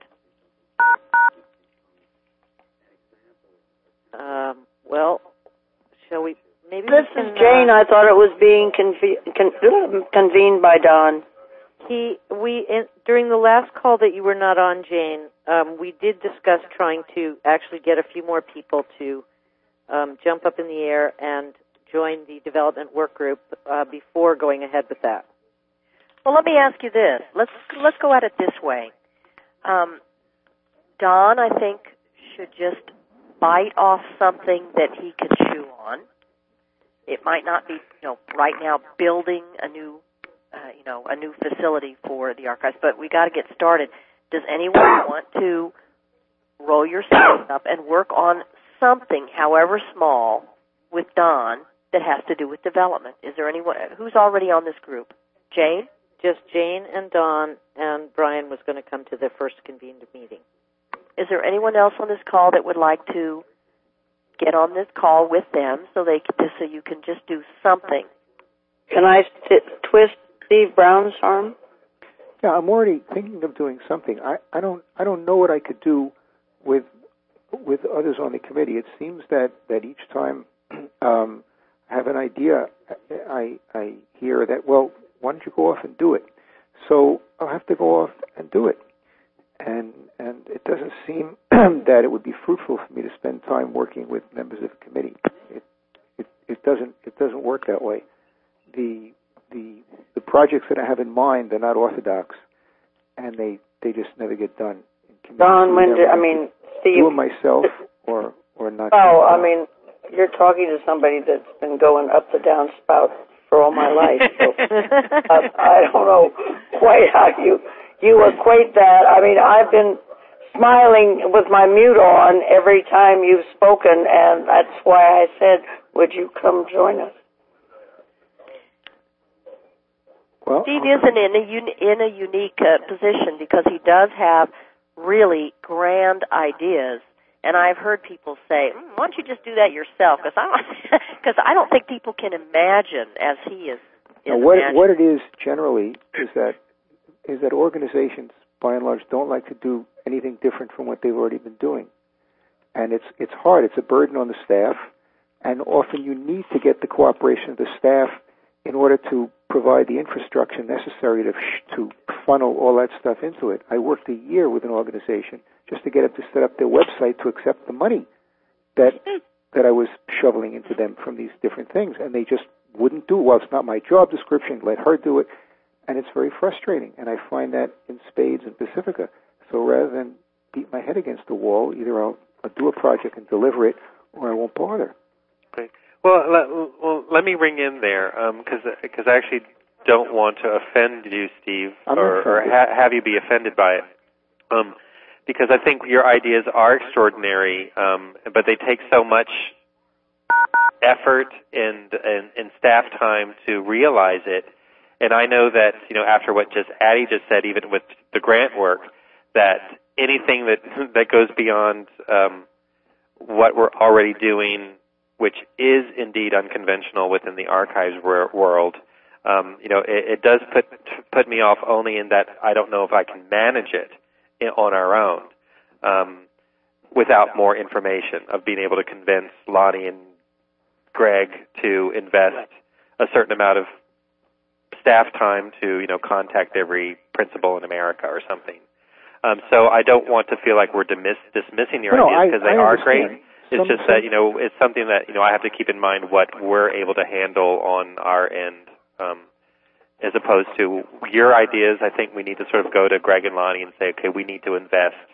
Um, well, shall we? Maybe this we can, is Jane. Uh, I thought it was being conve- con- convened by Don. He, we, in, during the last call that you were not on, Jane, um, we did discuss trying to actually get a few more people to um, jump up in the air and join the development work group uh, before going ahead with that. Well, let me ask you this. Let's let's go at it this way. Um, Don, I think, should just bite off something that he could chew on. It might not be, you know, right now building a new, uh, you know, a new facility for the archives, but we got to get started. Does anyone want to roll your sleeves up and work on something, however small, with Don that has to do with development? Is there anyone who's already on this group? Jane? Just Jane and Don, and Brian was going to come to the first convened meeting. Is there anyone else on this call that would like to get on this call with them so they can, so you can just do something? Can I sit, twist Steve Brown's arm? Yeah, I'm already thinking of doing something. I, I don't I don't know what I could do with with others on the committee. It seems that, that each time um, I have an idea, I I hear that, well, why don't you go off and do it? So I'll have to go off and do it. And and it doesn't seem that it would be fruitful for me to spend time working with members of the committee. It it, it doesn't it doesn't work that way. The the the projects that I have in mind, they're not orthodox, and they, they just never get done. Don, when did, I mean, Steve, do it myself or or not. Oh, I mean, you're talking to somebody that's been going up the downspout for all my life. So, uh, I don't know quite how you you equate that. I mean, I've been smiling with my mute on every time you've spoken, and that's why I said, would you come join us? Well, Steve isn't in a un- in a unique uh, position because he does have really grand ideas, and I've heard people say, mm, "Why don't you just do that yourself?" Because I don't, because I don't think people can imagine as he is. is now, what imagining. what it is generally is that is that organizations, by and large, don't like to do anything different from what they've already been doing, and it's it's hard. It's a burden on the staff, and often you need to get the cooperation of the staff in order to provide the infrastructure necessary to to funnel all that stuff into it. I worked a year with an organization just to get them to set up their website to accept the money that that I was shoveling into them from these different things, and they just wouldn't do it. Well, it's not my job description. Let her do it, and it's very frustrating. And I find that in spades and Pacifica. So rather than beat my head against the wall, either I'll, I'll do a project and deliver it, or I won't bother. Great. Well, let, well, let me ring in there because um, because I actually don't want to offend you, Steve, I'm or, or ha- have you be offended by it. Um, because I think your ideas are extraordinary, um, but they take so much effort and, and and staff time to realize it. And I know that, you know, after what just Addie just said, even with the grant work, that anything that that goes beyond um, what we're already doing, which is indeed unconventional within the archives world, um, you know, it, it does put put me off only in that I don't know if I can manage it in, on our own um, without more information of being able to convince Lonnie and Greg to invest a certain amount of staff time to, you know, contact every principal in America or something. Um, so I don't want to feel like we're dismiss, dismissing your no, ideas because they I are understand. great. It's Some, just that, you know, it's something that, you know, I have to keep in mind what we're able to handle on our end, um, as opposed to your ideas. I think we need to sort of go to Greg and Lonnie and say, okay, we need to invest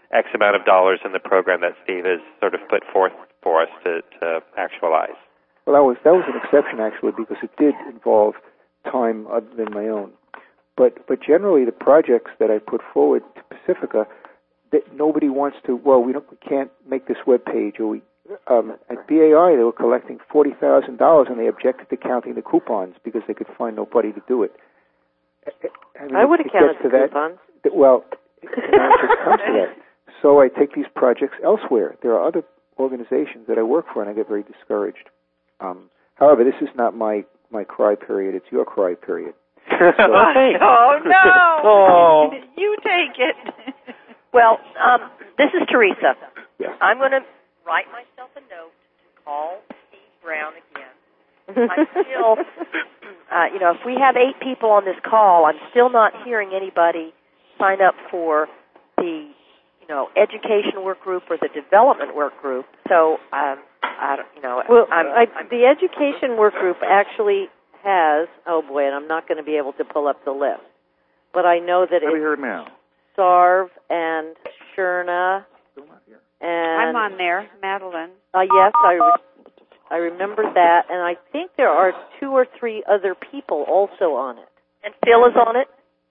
X amount of dollars in the program that Steve has sort of put forth for us to, to actualize. Well, that was that was an exception actually, because it did involve time other than my own. But but generally, the projects that I put forward to Pacifica, that nobody wants to. Well, we don't, we can't make this web page, or we um, at B A I they were collecting forty thousand dollars, and they objected to counting the coupons because they could find nobody to do it. I, mean, I would have counted the that, coupons. That, well, it, it comes to that. So I take these projects elsewhere. There are other organizations that I work for, and I get very discouraged. Um, however, this is not my, my cry period. It's your cry period. So, oh, no. Oh. You take it. Well, um, this is Teresa. yes. I'm going to write myself a note to call Steve Brown again. I'm still, uh, you know, if we have eight people on this call, I'm still not hearing anybody sign up for the, you know, education work group or the development work group. So, um, I don't, you know, well, I'm, I, I'm, the education work group actually has, oh boy, and I'm not going to be able to pull up the list, but I know that What have it's you heard now? Sarv and Sherna. And I'm on there, Madeline. Uh, yes, I, re- I remember that, and I think there are two or three other people also on it. and Phil is on it.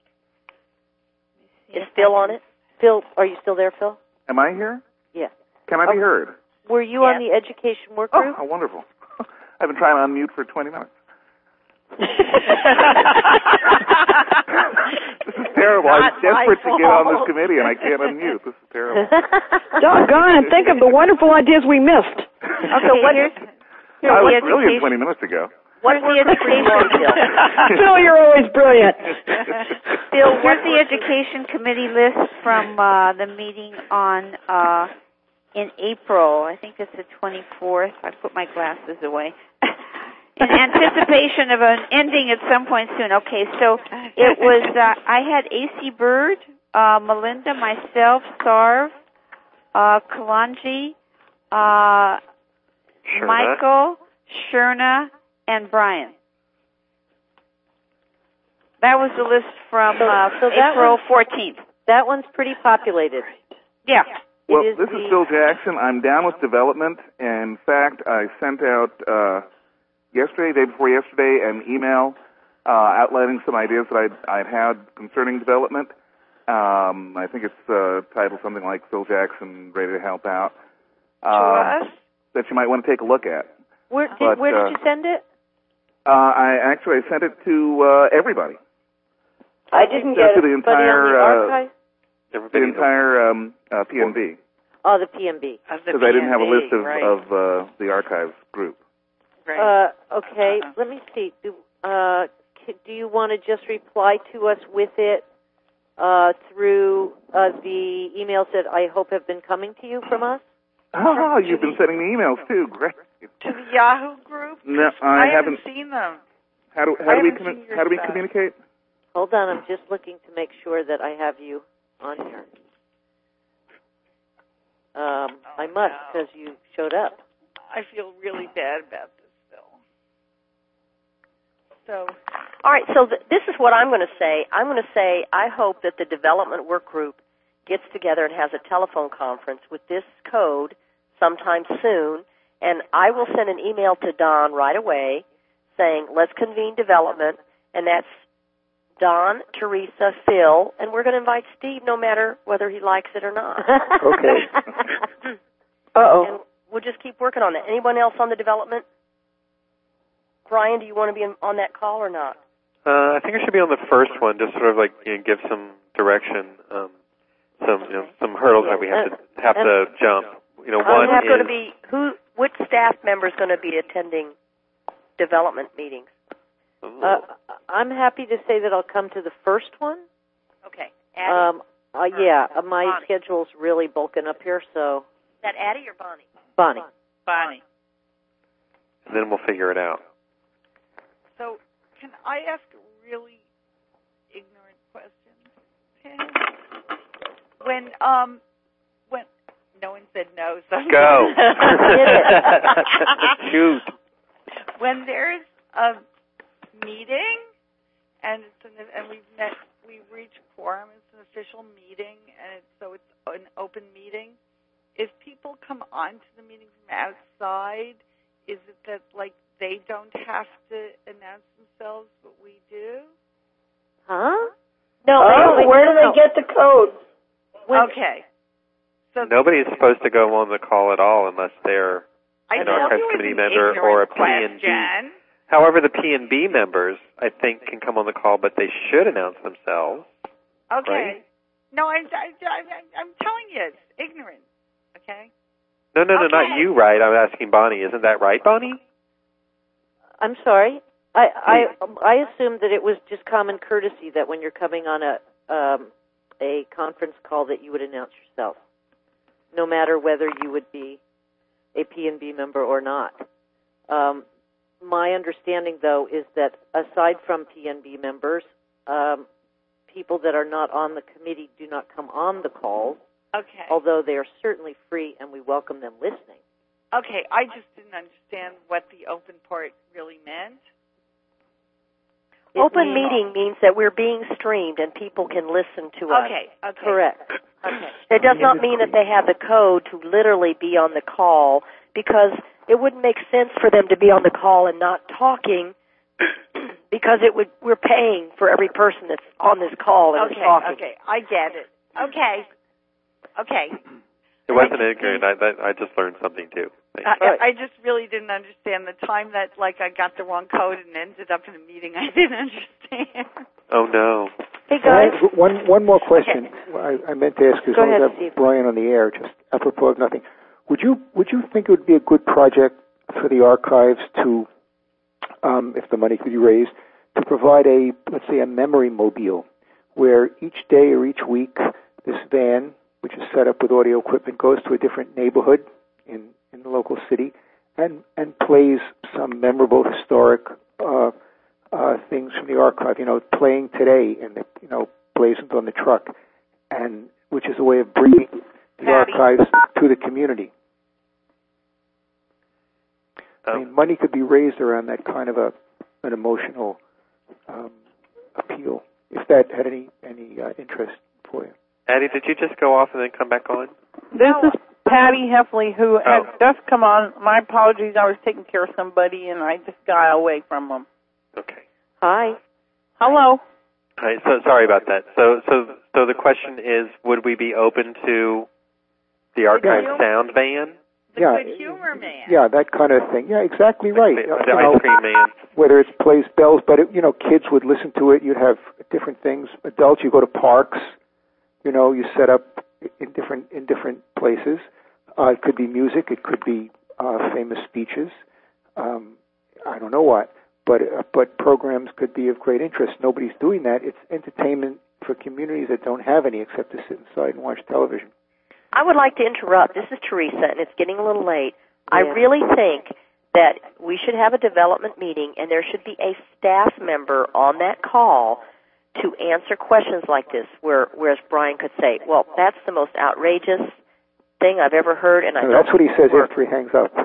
Is Phil on it? Phil, are you still there, Phil? Am I here? Yes. Can I be Oh. heard? Were you Yes. on the education work Oh, group? how wonderful. I've been trying to unmute for twenty minutes. This is terrible. I'm Not desperate my to get on this fault. committee, and I can't unmute. This is terrible. Doggone, and think of the wonderful ideas we missed. Okay, what- here's, I here's was the brilliant education. twenty minutes ago. What Here's work the group are you on, Phil? Phil, you're always brilliant. Phil, what's the education committee list from uh, the meeting on uh, in April? I think it's the twenty-fourth. I put my glasses away. In anticipation of an ending at some point soon. Okay, so it was, uh, I had A C Bird, uh, Melinda, myself, Sarv, uh, Kalanji, uh, Sherna. Michael, Sherna, and Brian. That was the list from So- uh, so that April was- fourteenth. That one's pretty populated. Yeah. Well, It is this the- is Phil Jackson. I'm down with development. In fact, I sent out uh, yesterday, day before yesterday, an email uh, outlining some ideas that I'd, I'd had concerning development. Um, I think it's uh, titled something like Phil Jackson, Ready to Help Out. To Um, us? that you might want to take a look at. Where did, But, where uh, did you send it? Uh, I actually I sent it to uh, everybody. I didn't Uh, get to the it. Buddy on entire the uh, archive? the Everybody, entire um, uh, P N B. Oh, the P M B. Of the Because I didn't have a P M B, list of, right. of uh, the archives group. Right. Uh, okay, Uh-uh. let me see. Do, uh, c- do you want to just reply to us with it uh, through uh, the emails that I hope have been coming to you from us? Oh, you've been sending me emails too. Great. to the Yahoo group? No, I, I haven't. seen them. How do I how do we haven't commu- seen your how do we stuff. communicate? Hold on, I'm just looking to make sure that I have you on here. Um, I must, no. because you showed up. I feel really bad about this, Phil. So, All right, so th- this is what I'm going to say. I'm going to say I hope that the development work group gets together and has a telephone conference with this code sometime soon, and I will send an email to Don right away saying, let's convene development, and that's Don, Teresa, Phil, and we're going to invite Steve no matter whether he likes it or not. Okay. Uh-oh. And we'll just keep working on that. Anyone else on the development? Brian, do you want to be in, on that call or not? Uh, I think I should be on the first one, just sort of like, you know, give some direction, um, some you know, some hurdles that we have to have to jump. You know, one Who's is going to be who? Which staff member is going to be attending development meetings? Uh, I'm happy to say that I'll come to the first one. Okay, Addie. Um, uh, yeah, uh, my Bonnie. schedule's really bulking up here, so is that Addie or Bonnie? Bonnie. Bonnie. and then we'll figure it out. So, can I ask a really ignorant question? When, um, when, no one said no, so. Go. Shoot. When there's a meeting, and it's an, and we've met, we've reached quorum, it's an official meeting, and it's, so it's an open meeting, if people come onto the meeting from outside, is it that, like, they don't have to announce themselves, but we do? Huh? No, Oh, where do no. they get the code? Okay. So Nobody is supposed to go on the call at all unless they're I an know archives it was committee an member ignorant or a P and B. question. However, the P and B members, I think, can come on the call, but they should announce themselves. Okay. Right? No, I, I, I, I'm telling you, it's ignorant. Okay? No, no, no, Okay. not you, right? I'm asking Bonnie. Isn't that right, Bonnie? I'm sorry. I I I assumed that it was just common courtesy that when you're coming on a um, a conference call that you would announce yourself, no matter whether you would be a P and B member or not. Um, my understanding, though, is that aside from P and B members, um, people that are not on the committee do not come on the calls, Okay. although they are certainly free and we welcome them listening. Okay, I just didn't understand what the open part really meant. It Open means- meeting means that we're being streamed and people can listen to us. Okay, okay. Correct. Okay. It does not mean that they have the code to literally be on the call, because it wouldn't make sense for them to be on the call and not talking, because it would we're paying for every person that's on this call and Okay, is talking. okay, I get it. Okay. Okay. It wasn't ignorant. I, that, I just learned something, too. Thank you. I, I just really didn't understand the time that, like, I got the wrong code and ended up in a meeting I didn't understand. Oh, no. Hey Well, I guys, have one one more question. I, I meant to ask as Go long ahead, as I Steve. have Brian on the air, just apropos of nothing. Would you would you think it would be a good project for the archives to, um, if the money could be raised, to provide a, let's say, a memory mobile, where each day or each week this van, which is set up with audio equipment, goes to a different neighborhood in, in the local city and, and plays some memorable historic uh, uh, things from the archive, you know, playing today and, the, you know, blazoned on the truck, and which is a way of bringing the Patty. archives to the community. I Um, mean, money could be raised around that kind of a an emotional um, appeal, if that had any any uh, interest for you. Addie, did you just go off and then come back on? This is Patty Heffley, who had Oh. just come on. My apologies, I was taking care of somebody, and I just got away from them. Okay. Hi. Hello. Hi, so sorry about that. So, so, so the question is, would we be open to the archive Yeah. sound van? The Yeah. good humor man. Yeah, that kind of thing. Yeah, exactly right. The, Uh, the you know, ice cream man. whether it plays bells, but it, you know, kids would listen to it. You'd have different things. Adults, you go to parks. You know, you set up in different in different places. Uh, it could be music. It could be uh, famous speeches. Um, I don't know what, but uh, but programs could be of great interest. Nobody's doing that. It's entertainment for communities that don't have any except to sit inside and watch television. I would like to interrupt. This is Teresa, and it's getting a little late. I Yeah. really think that we should have a development meeting, and there should be a staff member on that call to answer questions like this, where whereas Brian could say, well, that's the most outrageous thing I've ever heard, and I And don't that's what he says work. after he hangs up.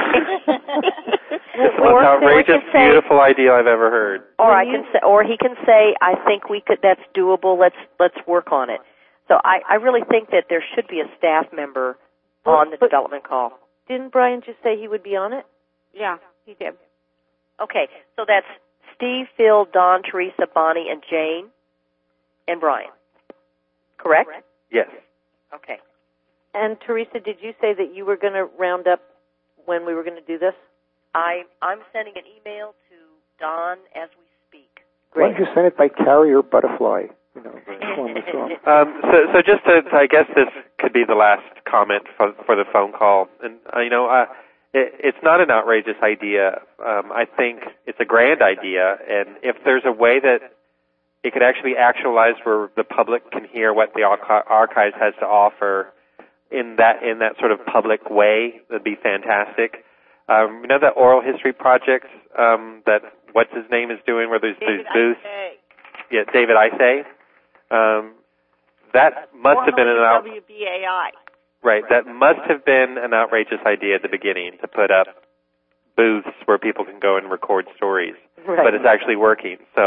It's the Or- most outrageous, or he can say- beautiful idea I've ever heard. Or When I you- can say, or he can say, I think we could. That's doable. Let's let's work on it. So I, I really think that there should be a staff member Well, on the but- development call. Didn't Brian just say he would be on it? Yeah, he did. Okay, so that's Steve, Phil, Don, Teresa, Bonnie, and Jane, and Brian. Correct? Yes. Okay. And Teresa, did you say that you were going to round up when we were going to do this? I I'm sending an email to Don as we speak. Why don't you send it by carrier butterfly? You know, form this off. Um, so, so just to, I guess this could be the last comment for, for the phone call. And, uh, you know, uh, it, it's not an outrageous idea. Um, I think it's a grand idea. And if there's a way that it could actually be actualized where the public can hear what the archi- archives has to offer in that in that sort of public way, that'd be fantastic. Um, you know that oral history project um, that what's his name is doing, where there's these David booths? Isay. Yeah, David Isay. Um, that must have been an out, W B A I. right. That must have been an outrageous idea at the beginning to put up booths where people can go and record stories. Right. But it's actually working. So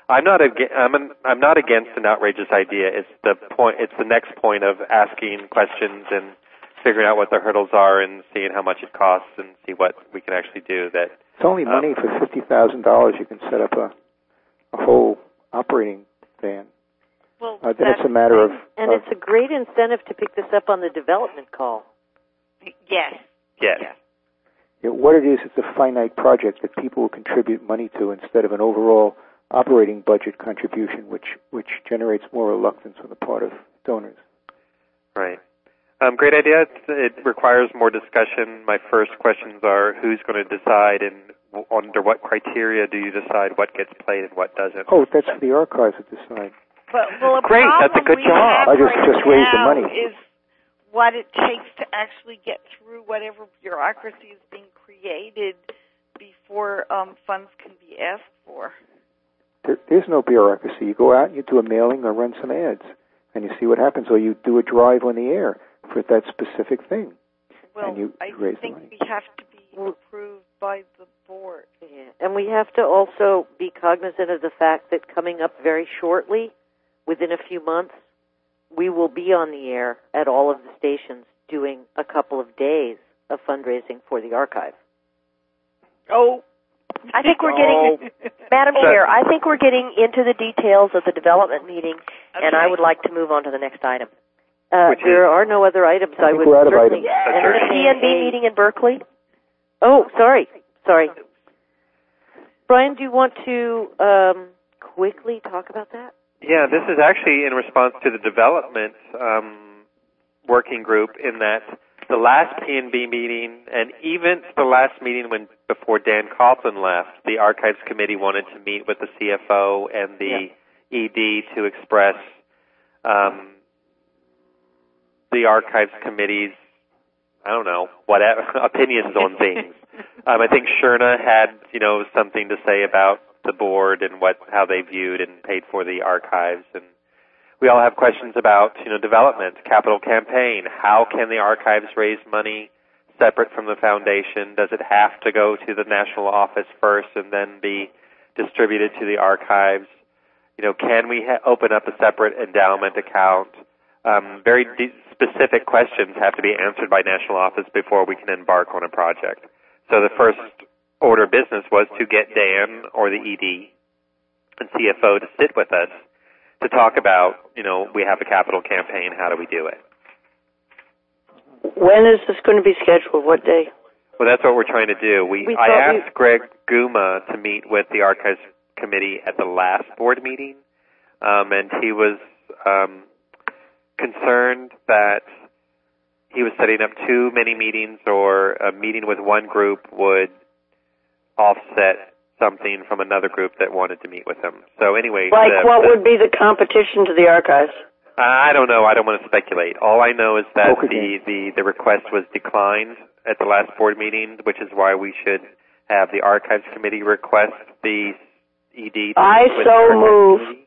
I'm not ag- I'm an, I'm not against an outrageous idea. It's the point. It's the next point of asking questions and figuring out what the hurdles are and seeing how much it costs and see what we can actually do. That it's only money um, for fifty thousand dollars. You can set up a a whole operating van. Well, uh, then it's a matter of and of, it's a great incentive to pick this up on the development call. Yes. Yes. yes. You know, what it is, it's a finite project that people will contribute money to instead of an overall operating budget contribution, which which generates more reluctance on the part of donors. Right. Um, great idea. It, it requires more discussion. My first questions are, who's going to decide, and under what criteria do you decide what gets played and what doesn't? Oh, that's for the archives to decide. But, well, a great. That's a good job. I just right just raised the money. Is what it takes to actually get through whatever bureaucracy is being created before um, funds can be asked for. There, there's no bureaucracy. You go out and you do a mailing or run some ads, and you see what happens, or you do a drive on the air for that specific thing. Well, and you, I you raise think the money. we have to be approved by the board. Yeah. And we have to also be cognizant of the fact that coming up very shortly, within a few months, we will be on the air at all of the stations doing a couple of days of fundraising for the archive. Oh, I think we're getting, Madam Chair, I think we're getting into the details of the development meeting, okay. and I would like to move on to the next item. Uh, Which there is, are no other items. I I think would we're out of certainly. items. And the P N B meeting in Berkeley? Oh, sorry, sorry. Brian, do you want to um, quickly talk about that? Yeah, this is actually in response to the development um, working group, in that the last P N B meeting, and even the last meeting when before Dan Coughlin left, the Archives Committee wanted to meet with the C F O and the yeah. E D to express um, the Archives Committee's, I don't know, whatever opinions on things. um, I think Sherna had, you know, something to say about the board and what how they viewed and paid for the archives, and we all have questions about, you know, development, capital campaign. How can the archives raise money separate from the foundation? Does it have to go to the national office first and then be distributed to the archives? You know, can we ha- open up a separate endowment account? Um, very de- specific questions have to be answered by national office before we can embark on a project. So the first order of business was to get Dan or the E D and C F O to sit with us to talk about, you know, we have a capital campaign, how do we do it? When is this going to be scheduled? What day? Well, that's what we're trying to do. We, we I asked we... Greg Guma to meet with the Archives Committee at the last board meeting, um, and he was um, concerned that he was setting up too many meetings, or a meeting with one group would offset something from another group that wanted to meet with him. So anyway... Like the, what the, would be the competition to the archives? I don't know. I don't want to speculate. All I know is that Okay. the, the, the request was declined at the last board meeting, which is why we should have the Archives Committee request the E D to I meet with so the move. Committee.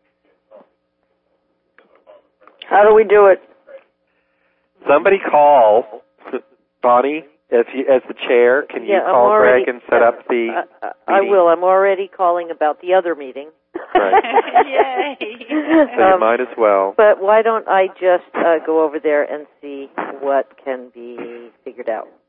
How do we do it? Somebody call Bonnie as, you, as the chair. Can you Yeah, I'm call already- Greg and set yeah, up the I, I meeting? will. I'm already calling about the other meeting. Right. Yay. So you Um, might as well. But why don't I just uh, go over there and see what can be figured out?